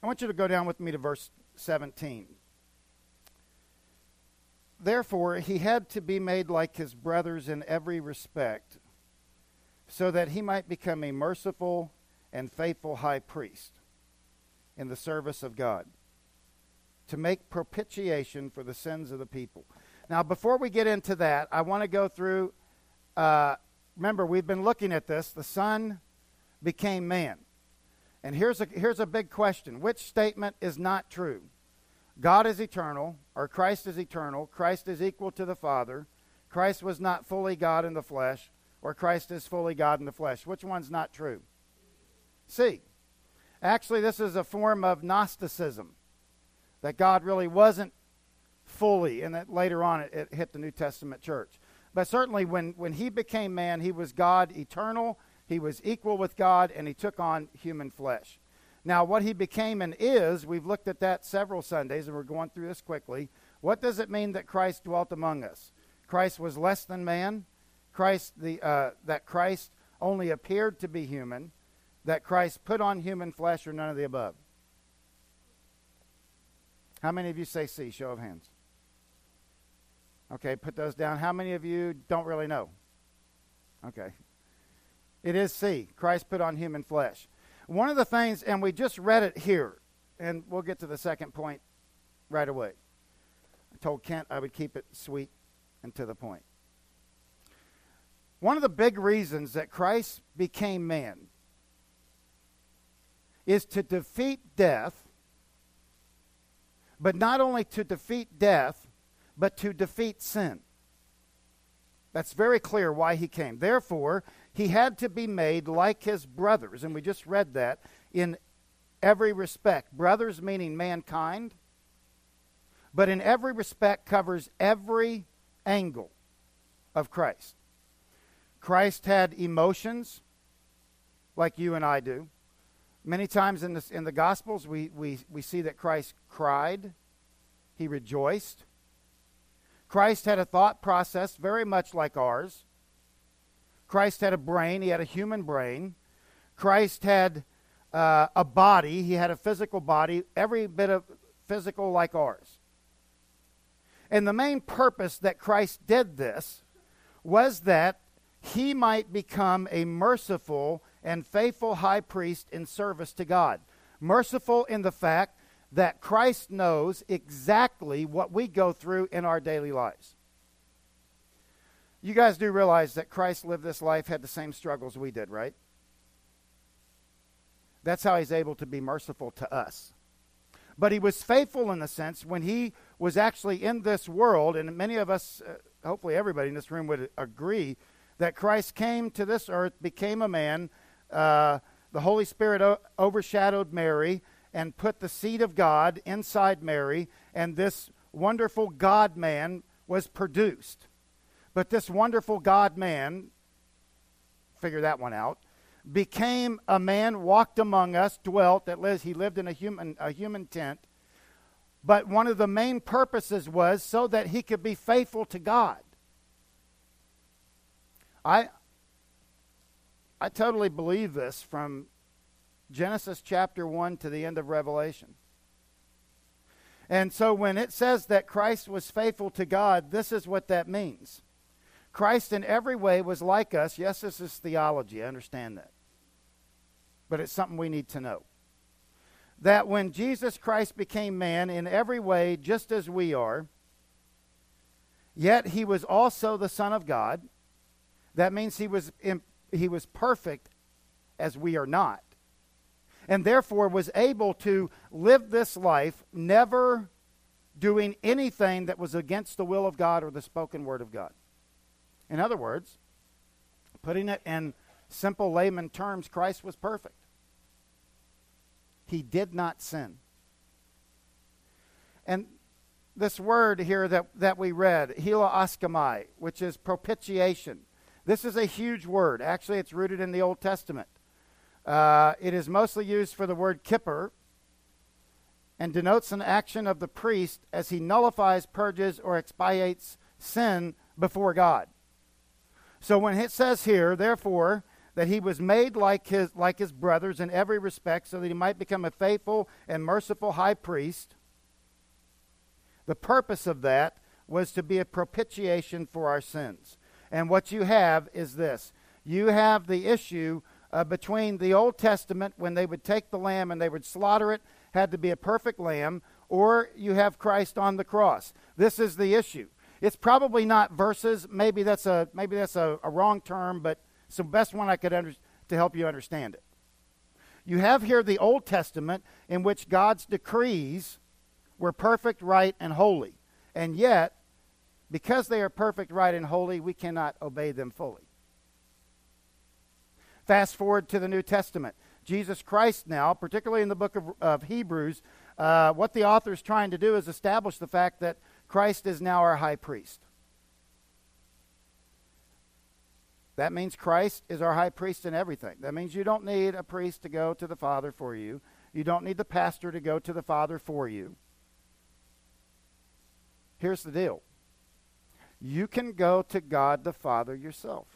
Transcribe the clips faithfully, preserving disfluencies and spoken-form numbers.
I want you to go down with me to verse seventeen. Therefore, he had to be made like his brothers in every respect, so that he might become a merciful and faithful high priest in the service of God, to make propitiation for the sins of the people. Now, before we get into that, I want to go through, uh, remember, we've been looking at this. The Son became man. And here's a, here's a big question. Which statement is not true? God is eternal, or Christ is eternal. Christ is equal to the Father. Christ was not fully God in the flesh, or Christ is fully God in the flesh. Which one's not true? C. Actually, this is a form of Gnosticism, that God really wasn't fully, and that later on it, it hit the New Testament church. But certainly when, when he became man, he was God eternal, he was equal with God, and he took on human flesh. Now, what he became and is, we've looked at that several Sundays, and we're going through this quickly. What does it mean that Christ dwelt among us? Christ was less than man. Christ, the uh, that Christ only appeared to be human. That Christ put on human flesh, or none of the above? How many of you say C? Show of hands. Okay, put those down. How many of you don't really know? Okay. It is C. Christ put on human flesh. One of the things, and we just read it here, and we'll get to the second point right away. I told Kent I would keep it sweet and to the point. One of the big reasons that Christ became man is to defeat death, but not only to defeat death, but to defeat sin. That's very clear why he came. Therefore, he had to be made like his brothers, and we just read that, in every respect. Brothers meaning mankind, but in every respect covers every angle of Christ. Christ had emotions like you and I do. Many times in, this, in the Gospels, we, we, we see that Christ cried. He rejoiced. Christ had a thought process very much like ours. Christ had a brain. He had a human brain. Christ had uh, a body. He had a physical body, every bit of physical like ours. And the main purpose that Christ did this was that he might become a merciful and faithful high priest in service to God. Merciful in the fact that Christ knows exactly what we go through in our daily lives. You guys do realize that Christ lived this life, had the same struggles we did, right? That's how he's able to be merciful to us. But he was faithful in the sense when he was actually in this world, and many of us, uh, hopefully everybody in this room would agree, that Christ came to this earth, became a man, uh, the Holy Spirit o- overshadowed Mary, and put the seed of God inside Mary, and this wonderful God-man was produced. But this wonderful God-man, figure that one out, became a man, walked among us, dwelt, that lives, he lived in a human, a human tent. But one of the main purposes was so that he could be faithful to God. I, I totally believe this from Genesis chapter one to the end of Revelation. And so when it says that Christ was faithful to God, this is what that means. Christ in every way was like us. Yes, this is theology. I understand that. But it's something we need to know. That when Jesus Christ became man in every way, just as we are, yet he was also the Son of God. That means he was in, he was perfect as we are not. And therefore was able to live this life never doing anything that was against the will of God or the spoken word of God. In other words, putting it in simple layman terms, Christ was perfect. He did not sin. And this word here that, that we read, hilaskomai, which is propitiation. This is a huge word. Actually, it's rooted in the Old Testament. Uh, it is mostly used for the word kippur and denotes an action of the priest as he nullifies, purges, or expiates sin before God. So when it says here, therefore, that he was made like his, like his brothers in every respect so that he might become a faithful and merciful high priest. The purpose of that was to be a propitiation for our sins. And what you have is this. You have the issue uh, between the Old Testament, when they would take the lamb and they would slaughter it, had to be a perfect lamb, or you have Christ on the cross. This is the issue. It's probably not verses. Maybe that's a maybe that's a, a wrong term, but it's the best one I could under, to help you understand it. You have here the Old Testament in which God's decrees were perfect, right, and holy. And yet, because they are perfect, right, and holy, we cannot obey them fully. Fast forward to the New Testament. Jesus Christ now, particularly in the book of, of Hebrews, uh, what the author is trying to do is establish the fact that Christ is now our high priest. That means Christ is our high priest in everything. That means you don't need a priest to go to the Father for you. You don't need the pastor to go to the Father for you. Here's the deal. You can go to God the Father yourself.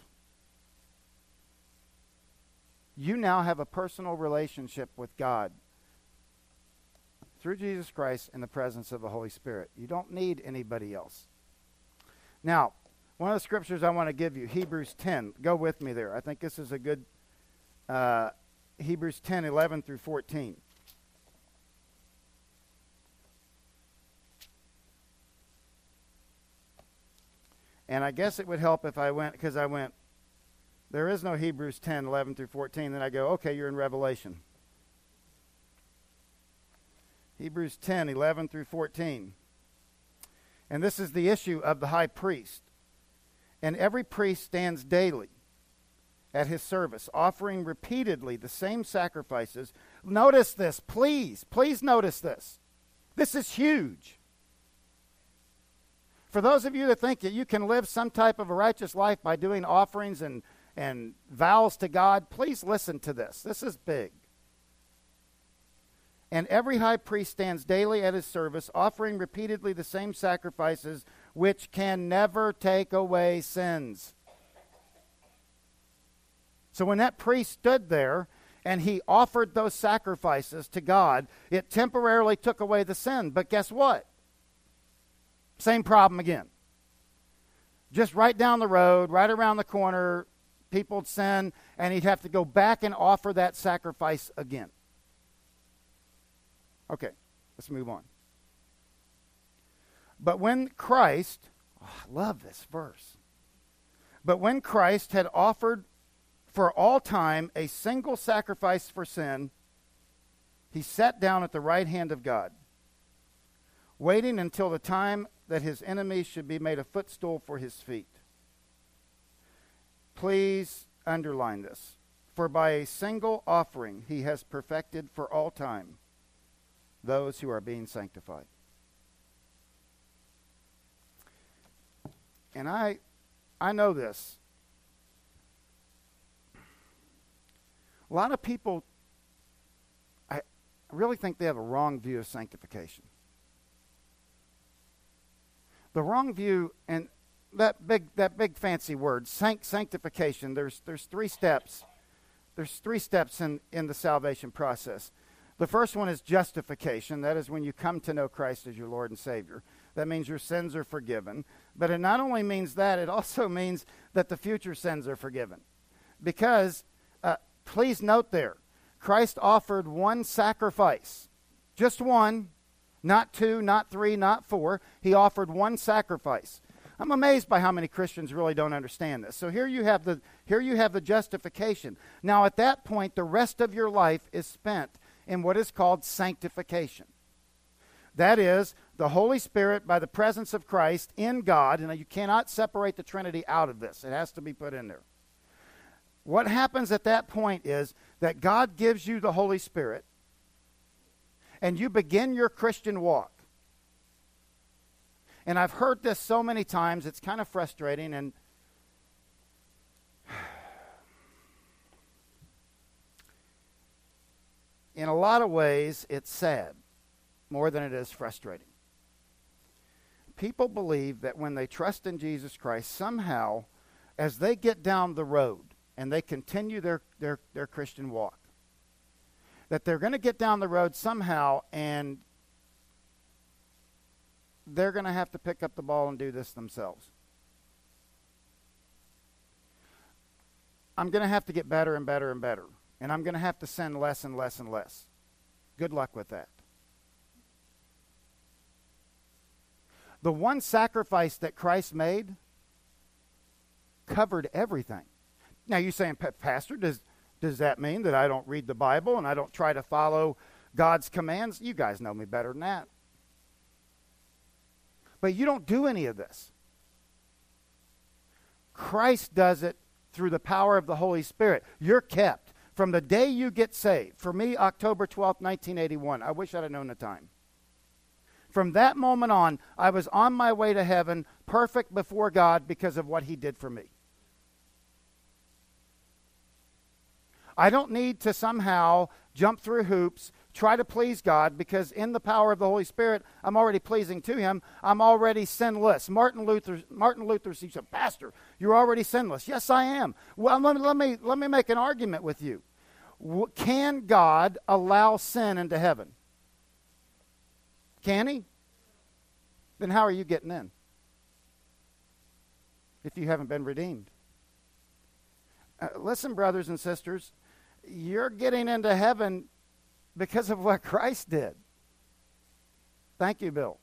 You now have a personal relationship with God through Jesus Christ in the presence of the Holy Spirit. You don't need anybody else. Now, one of the scriptures I want to give you, Hebrews ten. Go with me there. I think this is a good, uh, Hebrews ten, eleven through fourteen. And I guess it would help if I went, because I went, there is no Hebrews ten, eleven through fourteen. Then I go, okay, you're in Revelation. Hebrews ten, eleven through fourteen. And this is the issue of the high priest. And every priest stands daily at his service, offering repeatedly the same sacrifices. Notice this, please. Please notice this. This is huge. For those of you that think that you can live some type of a righteous life by doing offerings and, and vows to God, please listen to this. This is big. And every high priest stands daily at his service, offering repeatedly the same sacrifices, which can never take away sins. So when that priest stood there and he offered those sacrifices to God, it temporarily took away the sin. But guess what? Same problem again. Just right down the road, right around the corner, people would sin, and he'd have to go back and offer that sacrifice again. Okay, let's move on. But when Christ, oh, I love this verse. But when Christ had offered for all time a single sacrifice for sin, he sat down at the right hand of God, waiting until the time that his enemies should be made a footstool for his feet. Please underline this. For by a single offering he has perfected for all time those who are being sanctified. And I I know this. A lot of people, I really think they have a wrong view of sanctification. The wrong view, and that big that big fancy word, sanct, sanctification, there's there's three steps. There's three steps in, in the salvation process. The first one is justification. That is when you come to know Christ as your Lord and Savior. That means your sins are forgiven. But it not only means that, it also means that the future sins are forgiven. Because, uh, please note there, Christ offered one sacrifice. Just one. Not two, not three, not four. He offered one sacrifice. I'm amazed by how many Christians really don't understand this. So here you have the here you have the justification. Now at that point, the rest of your life is spent in what is called sanctification. That is, the Holy Spirit, by the presence of Christ in God, and you cannot separate the Trinity out of this. It has to be put in there. What happens at that point is that God gives you the Holy Spirit, and you begin your Christian walk. And I've heard this so many times, it's kind of frustrating, and in a lot of ways, it's sad, more than it is frustrating. People believe that when they trust in Jesus Christ, somehow, as they get down the road, and they continue their, their, their Christian walk, that they're going to get down the road somehow and they're going to have to pick up the ball and do this themselves. I'm going to have to get better and better and better. And I'm going to have to sin less and less and less. Good luck with that. The one sacrifice that Christ made covered everything. Now you're saying, Pastor, does, does that mean that I don't read the Bible and I don't try to follow God's commands? You guys know me better than that. But you don't do any of this. Christ does it through the power of the Holy Spirit. You're kept from the day you get saved. For me, October twelfth, nineteen eighty-one. I wish I'd have known the time. From that moment on, I was on my way to heaven, perfect before God because of what he did for me. I don't need to somehow jump through hoops, try to please God, because in the power of the Holy Spirit, I'm already pleasing to him. I'm already sinless. Martin Luther, Martin Luther said, Pastor, you're already sinless. Yes, I am. Well, let me, let me, let me make an argument with you. Can God allow sin into heaven? Can he? Then how are you getting in? If you haven't been redeemed. Uh, listen, brothers and sisters, you're getting into heaven because of what Christ did. Thank you, Bill.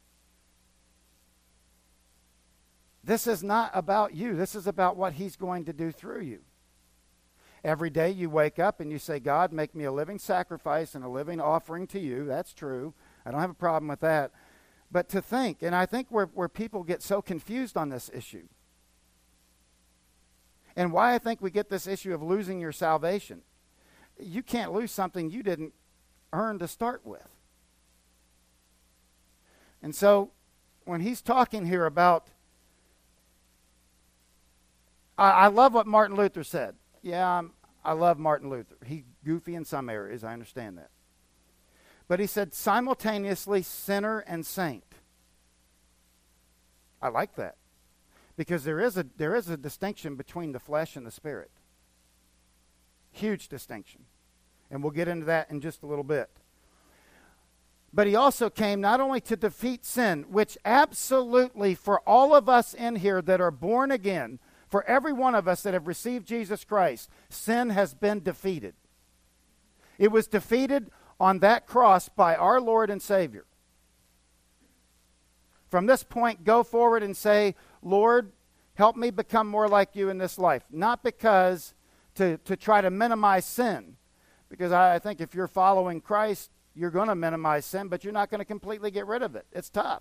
This is not about you. This is about what he's going to do through you. Every day you wake up and you say, God, make me a living sacrifice and a living offering to you. That's true. I don't have a problem with that. But to think, and I think where, where people get so confused on this issue, and why I think we get this issue of losing your salvation. You can't lose something you didn't earn to start with. And so when he's talking here about, I, I love what Martin Luther said. Yeah, I'm, I love Martin Luther. He's goofy in some areas, I understand that. But he said simultaneously sinner and saint. I like that. Because there is a there is a distinction between the flesh and the spirit. Huge distinction. And we'll get into that in just a little bit. But he also came not only to defeat sin, which absolutely for all of us in here that are born again, for every one of us that have received Jesus Christ, sin has been defeated. It was defeated on that cross by our Lord and Savior. From this point, go forward and say, Lord, help me become more like you in this life. Not because to, to try to minimize sin. Because I, I think if you're following Christ, you're going to minimize sin, but you're not going to completely get rid of it. It's tough.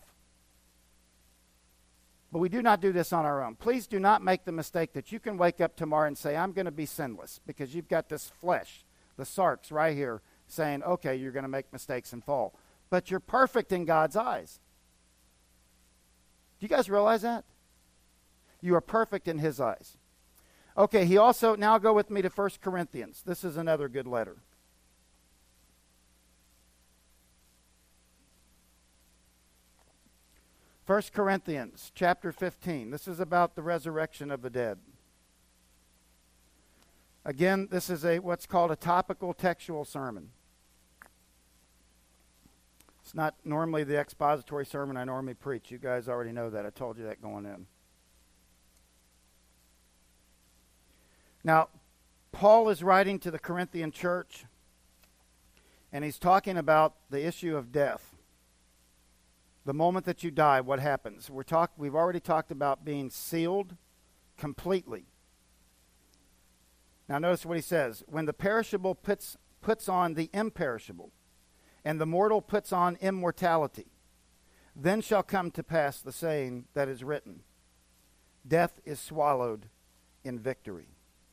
But we do not do this on our own. Please do not make the mistake that you can wake up tomorrow and say, I'm going to be sinless. Because you've got this flesh, the sarx right here, saying, okay, you're going to make mistakes and fall. But you're perfect in God's eyes. Do you guys realize that? You are perfect in his eyes. Okay, he also, now go with me to First Corinthians. This is another good letter. First Corinthians chapter fifteen. This is about the resurrection of the dead. Again, this is a what's called a topical textual sermon. It's not normally the expository sermon I normally preach. You guys already know that. I told you that going in. Now, Paul is writing to the Corinthian church, and he's talking about the issue of death. The moment that you die, what happens? We're talk, we've already talked about being sealed completely. Now notice what he says. When the perishable puts, puts on the imperishable, and the mortal puts on immortality, then shall come to pass the saying that is written, death is swallowed in victory.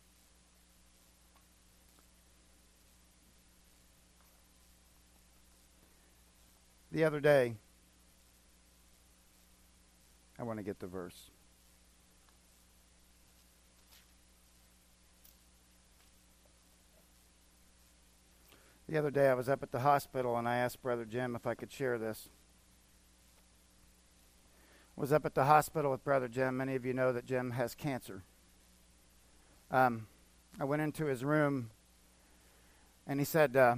The other day, I want to get the verse. The other day I was up at the hospital and I asked Brother Jim if I could share this. I was up at the hospital with Brother Jim. Many of you know that Jim has cancer. Um, I went into his room, and he said, uh,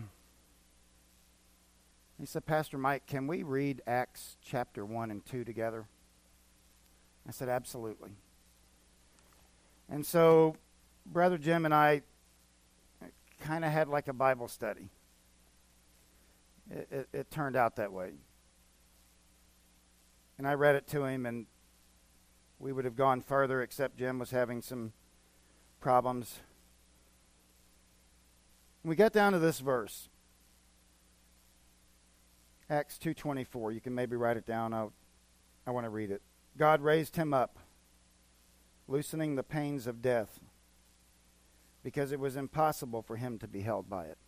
he said, Pastor Mike, can we read Acts chapter one and two together? I said, absolutely. And so Brother Jim and I kind of had like a Bible study. It, it, it turned out that way. And I read it to him, and we would have gone further, except Jim was having some problems. We got down to this verse, Acts two twenty-four. You can maybe write it down. I'll, I want to read it. God raised him up, loosening the pains of death, because it was impossible for him to be held by it.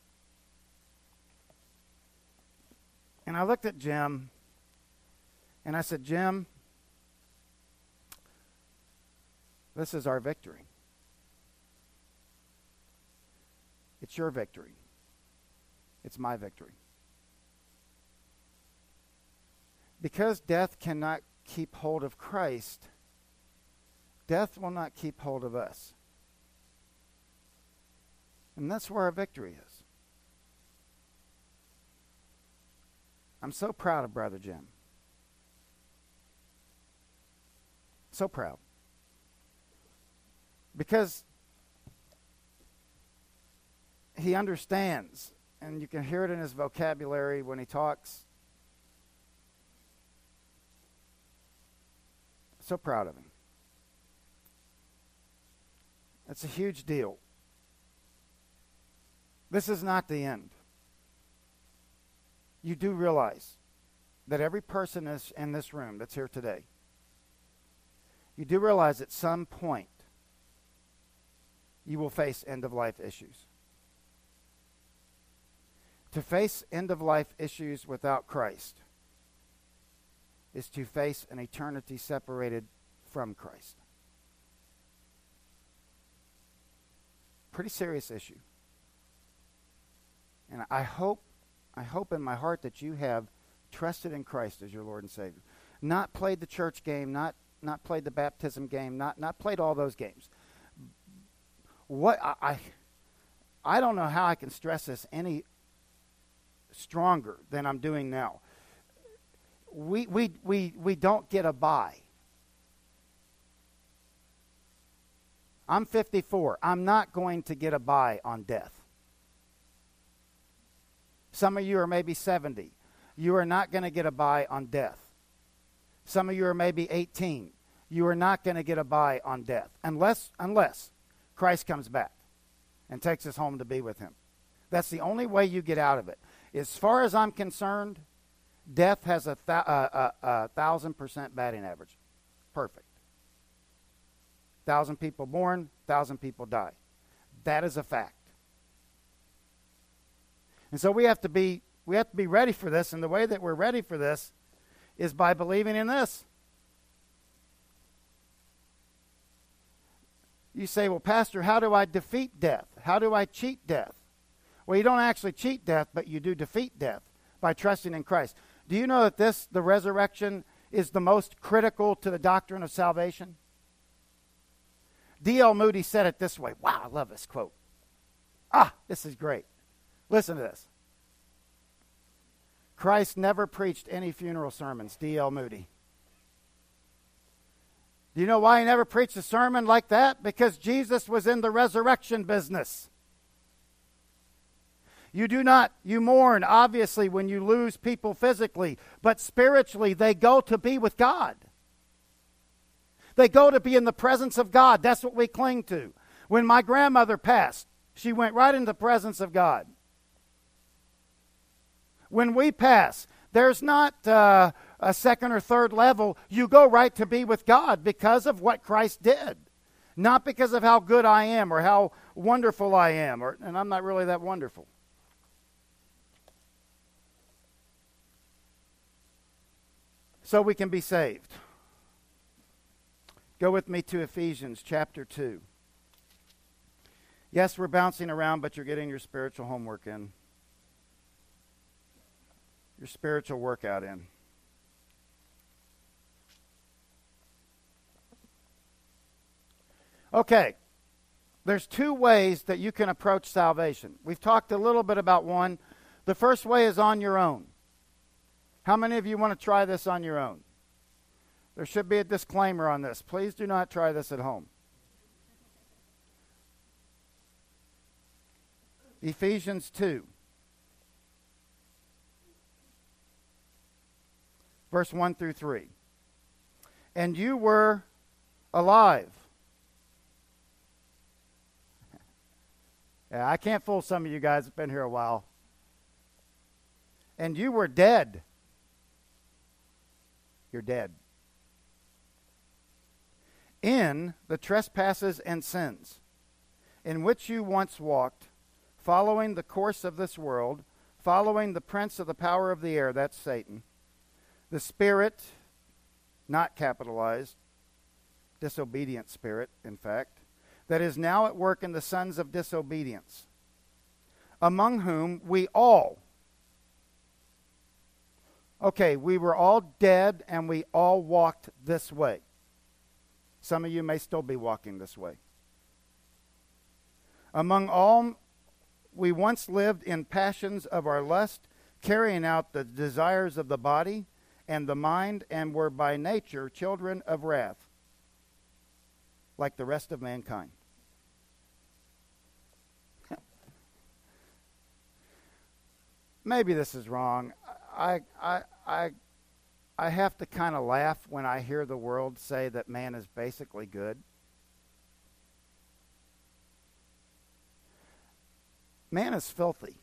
And I looked at Jim, and I said, Jim, this is our victory. It's your victory. It's my victory. Because death cannot keep hold of Christ, death will not keep hold of us. And that's where our victory is. I'm so proud of Brother Jim. So proud. Because he understands, and you can hear it in his vocabulary when he talks. So proud of him. It's a huge deal. This is not the end. You do realize that every person is in this room that's here today, you do realize at some point you will face end-of-life issues. To face end-of-life issues without Christ is to face an eternity separated from Christ. Pretty serious issue. And I hope, I hope in my heart that you have trusted in Christ as your Lord and Savior. Not played the church game, not not played the baptism game, not not played all those games. What I I, I don't know how I can stress this any stronger than I'm doing now. We we we we don't get a bye. I'm fifty-four. I'm not going to get a bye on death. Some of you are maybe seventy. You are not going to get a bye on death. Some of you are maybe eighteen. You are not going to get a bye on death unless unless Christ comes back and takes us home to be with him. That's the only way you get out of it. As far as I'm concerned, death has a, th- a, a, a thousand percent batting average. Perfect. Thousand people born, thousand people die. That is a fact. And so we have to be we have to be ready for this, and the way that we're ready for this is by believing in this. You say, well, Pastor, how do I defeat death? How do I cheat death? Well, you don't actually cheat death, but you do defeat death by trusting in Christ. Do you know that this, the resurrection, is the most critical to the doctrine of salvation? D L Moody said it this way. Wow, I love this quote. Ah, this is great. Listen to this. Christ never preached any funeral sermons, D L Moody. Do you know why he never preached a sermon like that? Because Jesus was in the resurrection business. You do not, you mourn, obviously, when you lose people physically, but spiritually, they go to be with God. They go to be in the presence of God. That's what we cling to. When my grandmother passed, she went right into the presence of God. When we pass, there's not uh, a second or third level. You go right to be with God because of what Christ did. Not because of how good I am or how wonderful I am. Or, and I'm not really that wonderful. So we can be saved. Go with me to Ephesians chapter two. Yes, we're bouncing around, but you're getting your spiritual homework in. Your spiritual workout in. Okay. There's two ways that you can approach salvation. We've talked a little bit about one. The first way is on your own. How many of you want to try this on your own? There should be a disclaimer on this. Please do not try this at home. Ephesians two. Verse one through three. And you were alive. Yeah, I can't fool some of you guys who've been here a while. And you were dead. You're dead. In the trespasses and sins, in which you once walked, following the course of this world, following the prince of the power of the air, that's Satan, the spirit, not capitalized, disobedient spirit, in fact, that is now at work in the sons of disobedience, among whom we all, okay, we were all dead and we all walked this way. Some of you may still be walking this way. Among all, we once lived in passions of our lust, carrying out the desires of the body and the mind, and were by nature children of wrath, like the rest of mankind. Maybe this is wrong. I, I, I, I have to kind of laugh when I hear the world say that man is basically good. Man is filthy.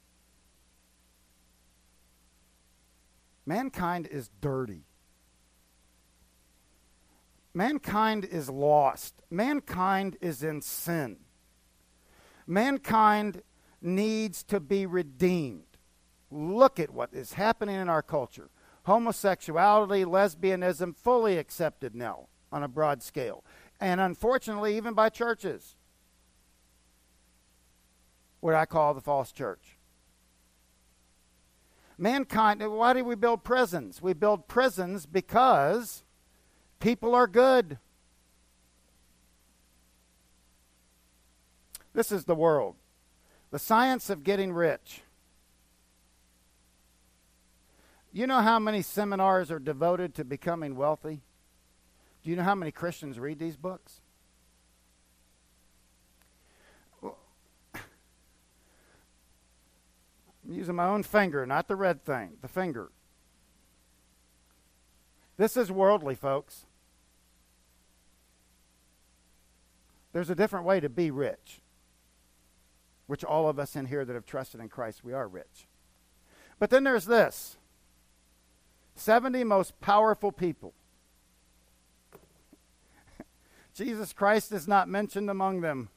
Mankind is dirty. Mankind is lost. Mankind is in sin. Mankind needs to be redeemed. Look at what is happening in our culture. Homosexuality, lesbianism, fully accepted now on a broad scale. And unfortunately, even by churches. What I call the false church. Mankind, why do we build prisons? We build prisons because people are good. This is the world. The science of getting rich. You know how many seminars are devoted to becoming wealthy? Do you know how many Christians read these books? Well, I'm using my own finger, not the red thing, the finger. This is worldly, folks. There's a different way to be rich, which all of us in here that have trusted in Christ, we are rich. But then there's this. seventy most powerful people. Jesus Christ is not mentioned among them.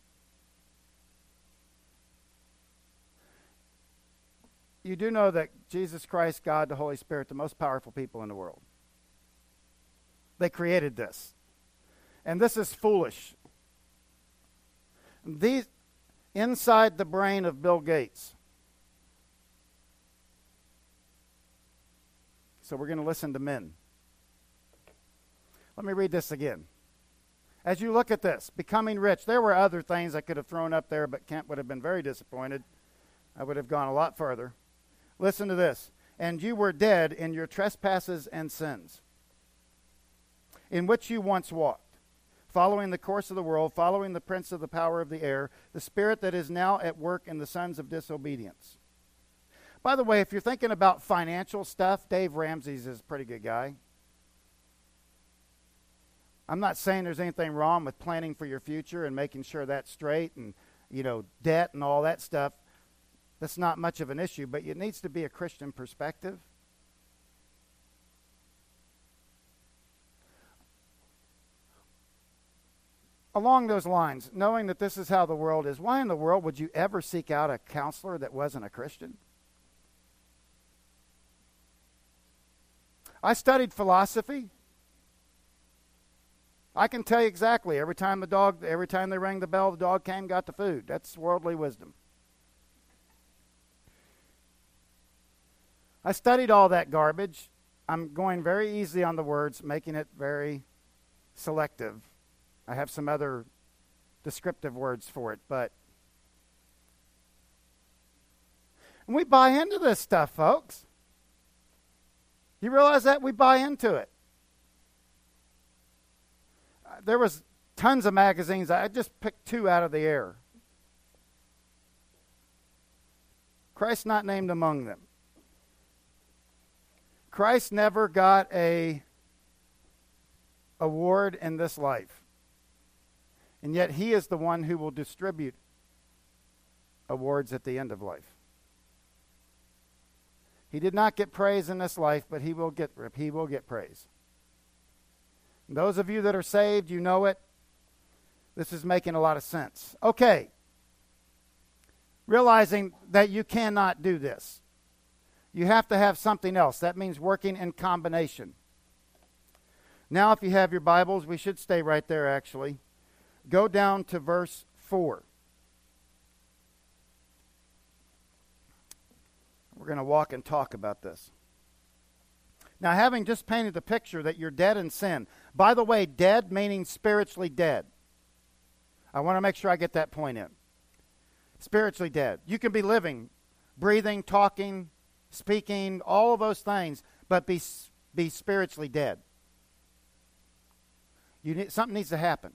You do know that Jesus Christ, God, the Holy Spirit, the most powerful people in the world. They created this. And this is foolish. These, inside the brain of Bill Gates. So we're going to listen to men. Let me read this again. As you look at this, becoming rich, there were other things I could have thrown up there, but Kent would have been very disappointed. I would have gone a lot further. Listen to this. And you were dead in your trespasses and sins, in which you once walked, following the course of the world, following the prince of the power of the air, the spirit that is now at work in the sons of disobedience. By the way, if you're thinking about financial stuff, Dave Ramsey's is a pretty good guy. I'm not saying there's anything wrong with planning for your future and making sure that's straight and, you know, debt and all that stuff. That's not much of an issue, but it needs to be a Christian perspective. Along those lines, knowing that this is how the world is, why in the world would you ever seek out a counselor that wasn't a Christian? I studied philosophy. I can tell you exactly, every time the dog, every time they rang the bell, the dog came, got the food. That's worldly wisdom. I studied all that garbage. I'm going very easy on the words, making it very selective. I have some other descriptive words for it, but and we buy into this stuff, folks. You realize that? We buy into it. Uh, there was tons of magazines. I just picked two out of the air. Christ not named among them. Christ never got a award in this life. And yet he is the one who will distribute awards at the end of life. He did not get praise in this life, but he will get he will get praise. And those of you that are saved, you know it. This is making a lot of sense. Okay. Realizing that you cannot do this. You have to have something else. That means working in combination. Now, if you have your Bibles, we should stay right there, actually. Go down to verse four. We're going to walk and talk about this. Now, having just painted the picture that you're dead in sin. By the way, dead meaning spiritually dead. I want to make sure I get that point in. Spiritually dead. You can be living, breathing, talking, speaking, all of those things, but be be spiritually dead. You need, something needs to happen.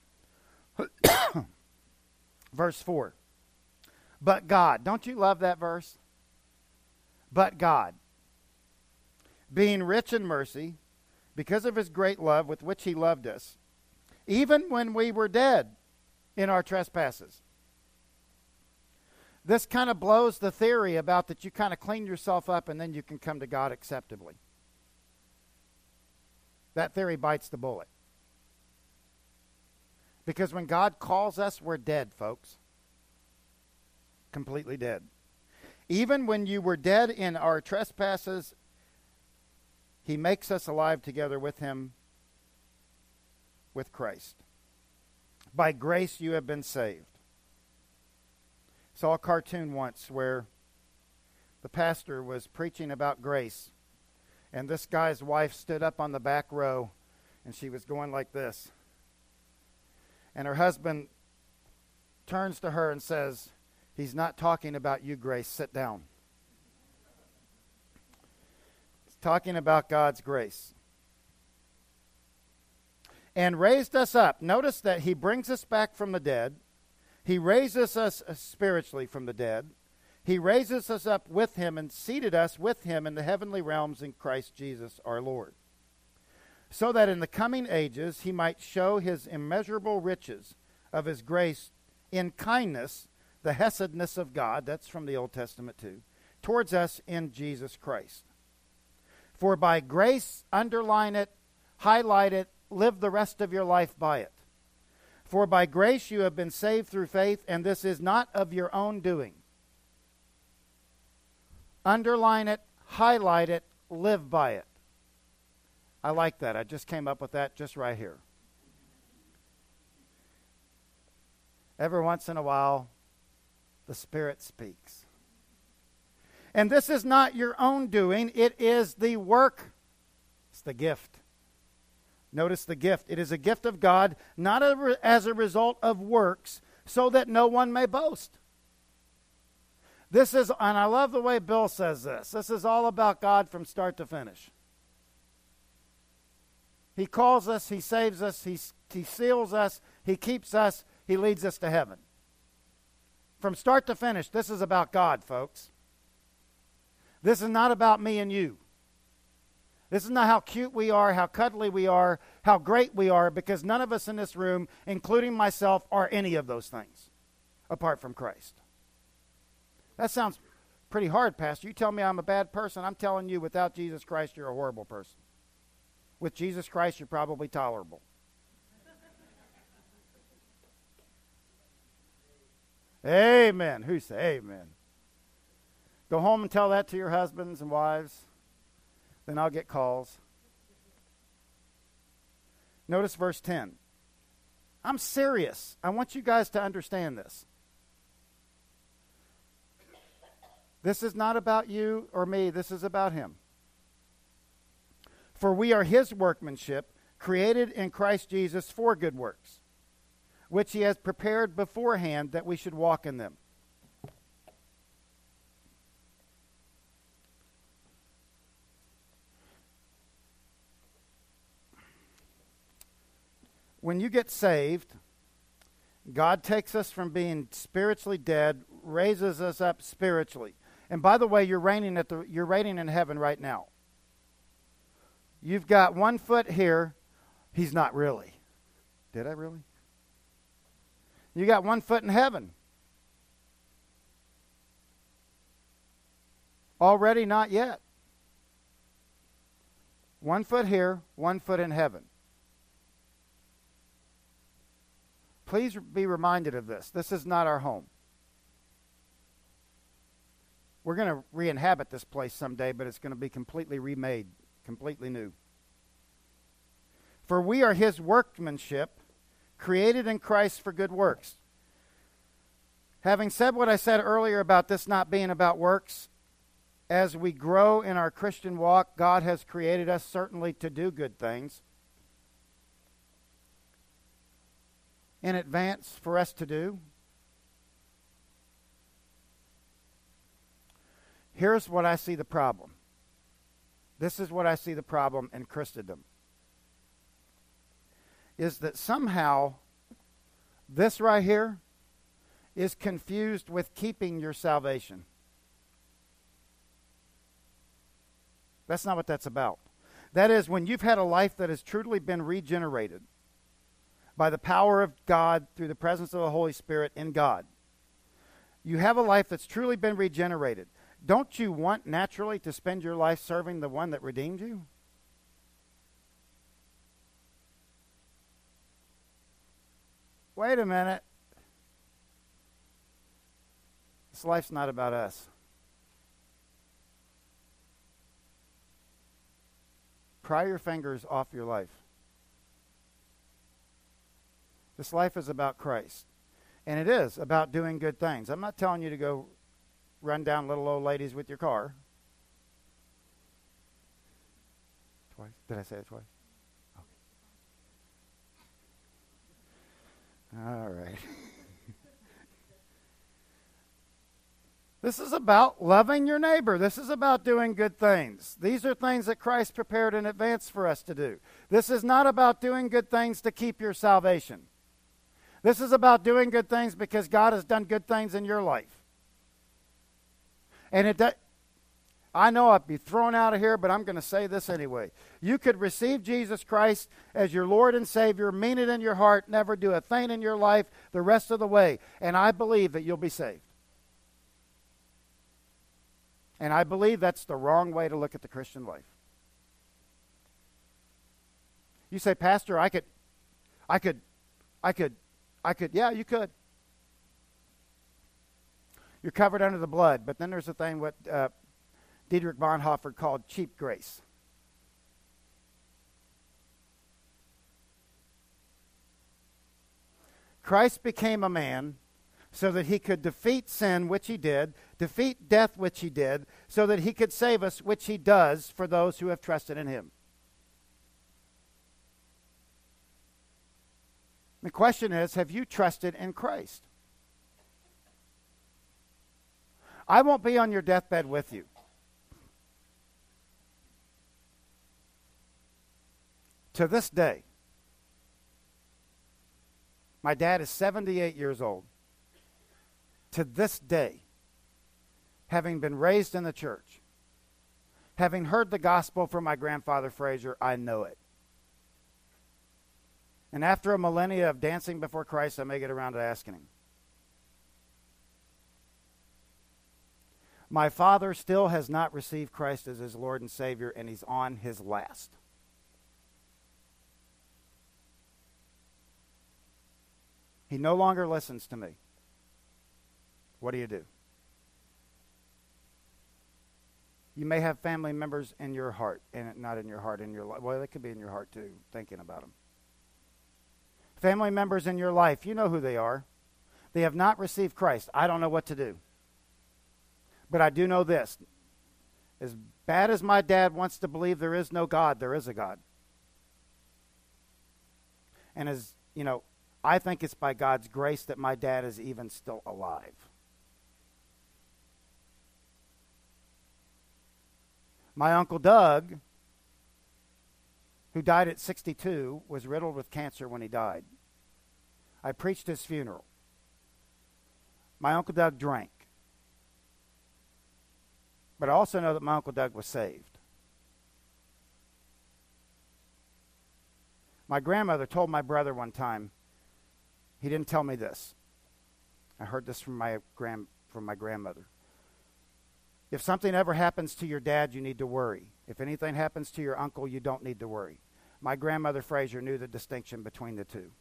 Verse four. But God. Don't you love that verse? But God, being rich in mercy, because of his great love with which he loved us, even when we were dead in our trespasses. This kind of blows the theory about that you kind of clean yourself up and then you can come to God acceptably. That theory bites the bullet. Because when God calls us, we're dead, folks. Completely dead. Even when you were dead in our trespasses, he makes us alive together with him, with Christ. By grace you have been saved. Saw a cartoon once where the pastor was preaching about grace, and this guy's wife stood up on the back row, and she was going like this. And her husband turns to her and says, "He's not talking about you, Grace. Sit down." He's talking about God's grace. And raised us up. Notice that he brings us back from the dead. He raises us spiritually from the dead. He raises us up with him and seated us with him in the heavenly realms in Christ Jesus our Lord. So that in the coming ages he might show his immeasurable riches of his grace in kindness, the Hesedness of God, that's from the Old Testament too, towards us in Jesus Christ. For by grace, underline it, highlight it, live the rest of your life by it. For by grace you have been saved through faith, and this is not of your own doing. Underline it, highlight it, live by it. I like that. I just came up with that just right here. Every once in a while, the Spirit speaks. And this is not your own doing. It is the work. It's the gift. Notice the gift. It is a gift of God, not a re- as a result of works, so that no one may boast. This is, and I love the way Bill says this, this is all about God from start to finish. He calls us, he saves us, he, he seals us, he keeps us, he leads us to heaven. From start to finish, this is about God, folks. This is not about me and you. This is not how cute we are, how cuddly we are, how great we are, because none of us in this room, including myself, are any of those things apart from Christ. That sounds pretty hard, Pastor. You tell me I'm a bad person. I'm telling you, without Jesus Christ, you're a horrible person. With Jesus Christ, you're probably tolerable. Amen. Who say amen? Go home and tell that to your husbands and wives. Then I'll get calls. Notice verse ten. I'm serious. I want you guys to understand this. This is not about you or me. This is about him. For we are his workmanship, created in Christ Jesus for good works, which he has prepared beforehand that we should walk in them. When you get saved, God takes us from being spiritually dead, raises us up spiritually. And by the way, you're reigning at the you're reigning in heaven right now. You've got one foot here. He's not really. Did I really? You got one foot in heaven. Already not yet. One foot here, one foot in heaven. Please be reminded of this. This is not our home. We're going to re-inhabit this place someday, but it's going to be completely remade, completely new. For we are his workmanship, created in Christ for good works. Having said what I said earlier about this not being about works, as we grow in our Christian walk, God has created us certainly to do good things in advance for us to do. Here's what I see the problem. This is what I see the problem in Christendom. Is that somehow this right here is confused with keeping your salvation. That's not what that's about. That is, when you've had a life that has truly been regenerated by the power of God through the presence of the Holy Spirit in God, you have a life that's truly been regenerated. Don't you want naturally to spend your life serving the one that redeemed you? Wait a minute. This life's not about us. Pry your fingers off your life. This life is about Christ. And it is about doing good things. I'm not telling you to go run down little old ladies with your car. Twice? Did I say it twice? Okay. All right. This is about loving your neighbor. This is about doing good things. These are things that Christ prepared in advance for us to do. This is not about doing good things to keep your salvation. This is about doing good things because God has done good things in your life. And it, do, I know I'd be thrown out of here, but I'm going to say this anyway. You could receive Jesus Christ as your Lord and Savior, mean it in your heart, never do a thing in your life the rest of the way, and I believe that you'll be saved. And I believe that's the wrong way to look at the Christian life. You say, Pastor, I could, I could, I could, I could, yeah, you could. You're covered under the blood, but then there's a thing what uh, Dietrich Bonhoeffer called cheap grace. Christ became a man so that he could defeat sin, which he did, defeat death, which he did, so that he could save us, which he does for those who have trusted in him. The question is, have you trusted in Christ? I won't be on your deathbed with you. To this day, my dad is seventy-eight years old. To this day, having been raised in the church, having heard the gospel from my grandfather Fraser, I know it. And after a millennia of dancing before Christ, I may get around to asking him. My father still has not received Christ as his Lord and Savior, and he's on his last. He no longer listens to me. What do you do? You may have family members in your heart, and not in your heart, in your life. Well, they could be in your heart too, thinking about them. Family members in your life, you know who they are. They have not received Christ. I don't know what to do. But I do know this. As bad as my dad wants to believe there is no God, there is a God. And as, you know, I think it's by God's grace that my dad is even still alive. My Uncle Doug, who died at sixty-two, was riddled with cancer when he died. I preached his funeral. My Uncle Doug drank. But I also know that my Uncle Doug was saved. My grandmother told my brother one time, he didn't tell me this. I heard this from my grand from my grandmother. If something ever happens to your dad, you need to worry. If anything happens to your uncle, you don't need to worry. My grandmother Fraser knew the distinction between the two.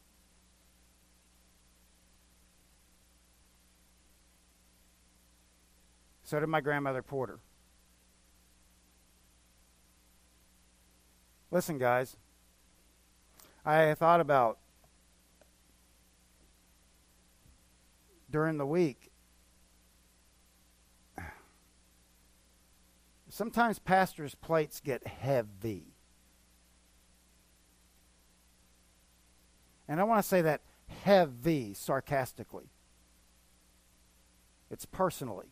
So did my grandmother Porter. Listen, guys, I thought about during the week, sometimes pastors' plates get heavy. And I want to say that heavy sarcastically. It's personally.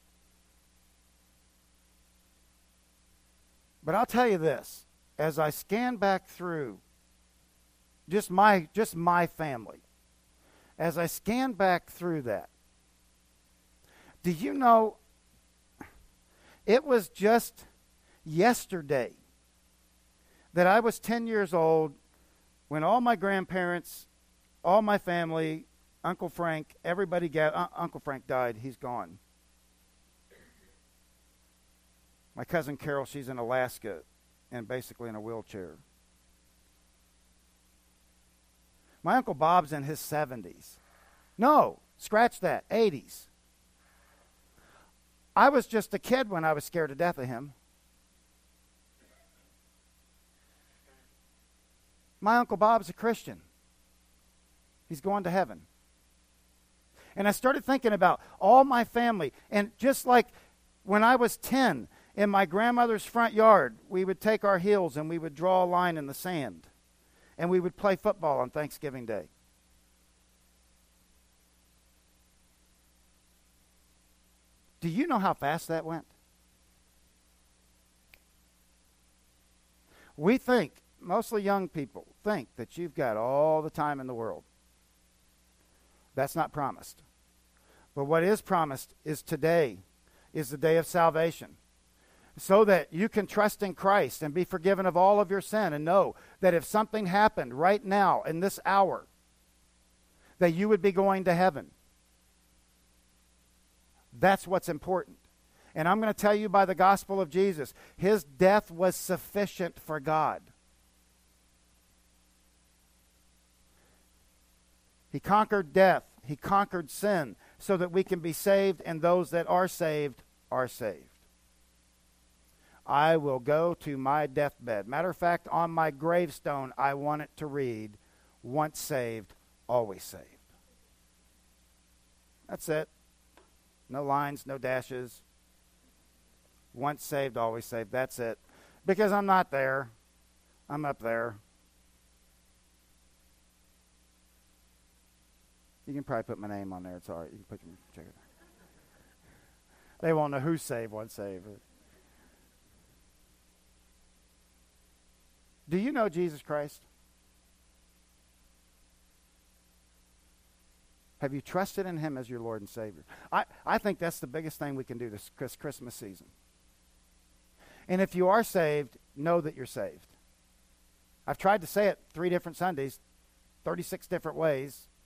But I'll tell you this, as I scan back through just my just my family, as I scan back through that, do you know, it was just yesterday that I was ten years old when all my grandparents, all my family, Uncle Frank, everybody gathered. Uh, Uncle Frank died. He's gone. My cousin Carol, she's in Alaska and basically in a wheelchair. My Uncle Bob's in his seventies. No, scratch that, eighties. I was just a kid when I was scared to death of him. My Uncle Bob's a Christian. He's going to heaven. And I started thinking about all my family. And just like when I was ten, in my grandmother's front yard, we would take our heels and we would draw a line in the sand. And we would play football on Thanksgiving Day. Do you know how fast that went? We think, mostly young people, think that you've got all the time in the world. That's not promised. But what is promised is today is the day of salvation, so that you can trust in Christ and be forgiven of all of your sin and know that if something happened right now in this hour, that you would be going to heaven. That's what's important. And I'm going to tell you by the gospel of Jesus, his death was sufficient for God. He conquered death. He conquered sin so that we can be saved, and those that are saved are saved. I will go to my deathbed. Matter of fact, on my gravestone, I want it to read, once saved, always saved. That's it. No lines, no dashes. Once saved, always saved. That's it. Because I'm not there. I'm up there. You can probably put my name on there. It's all right. You can put your check it. They won't know who's saved, once saved. Do you know Jesus Christ? Have you trusted in him as your Lord and Savior? I, I think that's the biggest thing we can do this Christmas season. And if you are saved, know that you're saved. I've tried to say it three different Sundays, thirty-six different ways.